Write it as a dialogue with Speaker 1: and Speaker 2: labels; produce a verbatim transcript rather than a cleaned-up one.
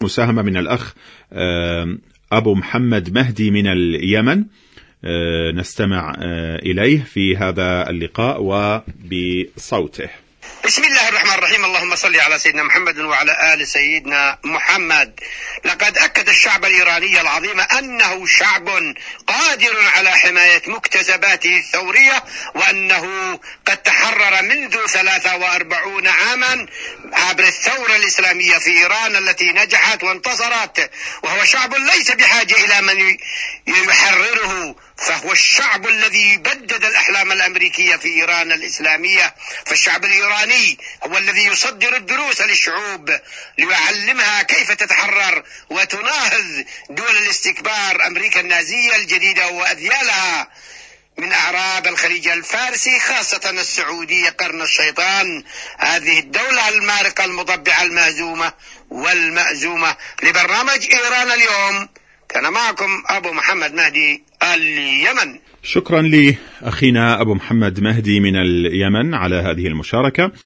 Speaker 1: مساهمة من الأخ أبو محمد مهدي من اليمن، نستمع إليه في هذا اللقاء وبصوته.
Speaker 2: بسم الله الرحمن الرحيم. اللهم صل على سيدنا محمد وعلى آل سيدنا محمد. لقد أكد الشعب الإيراني العظيم أنه شعب قادر على حماية مكتسباته الثورية، وأنه قد تحرر منذ ثلاثة وأربعين عاما عبر الثورة الإسلامية في إيران التي نجحت وانتصرت، وهو شعب ليس بحاجة إلى من يحرره، فهو الشعب الذي بدد الأحلام الأمريكية في إيران الإسلامية. فالشعب الإيراني هو الذي يصدر الدروس للشعوب ليعلمها كيف تتحرر وتناهض دول الاستكبار أمريكا النازية الجديدة وأذيالها من أعراب الخليج الفارسي، خاصة السعودية قرن الشيطان، هذه الدولة المارقة المضبعة المهزومة والمأزومة. لبرنامج إيران اليوم كان معكم أبو محمد مهدي اليمن.
Speaker 1: شكرا لأخينا أبو محمد مهدي من اليمن على هذه المشاركة.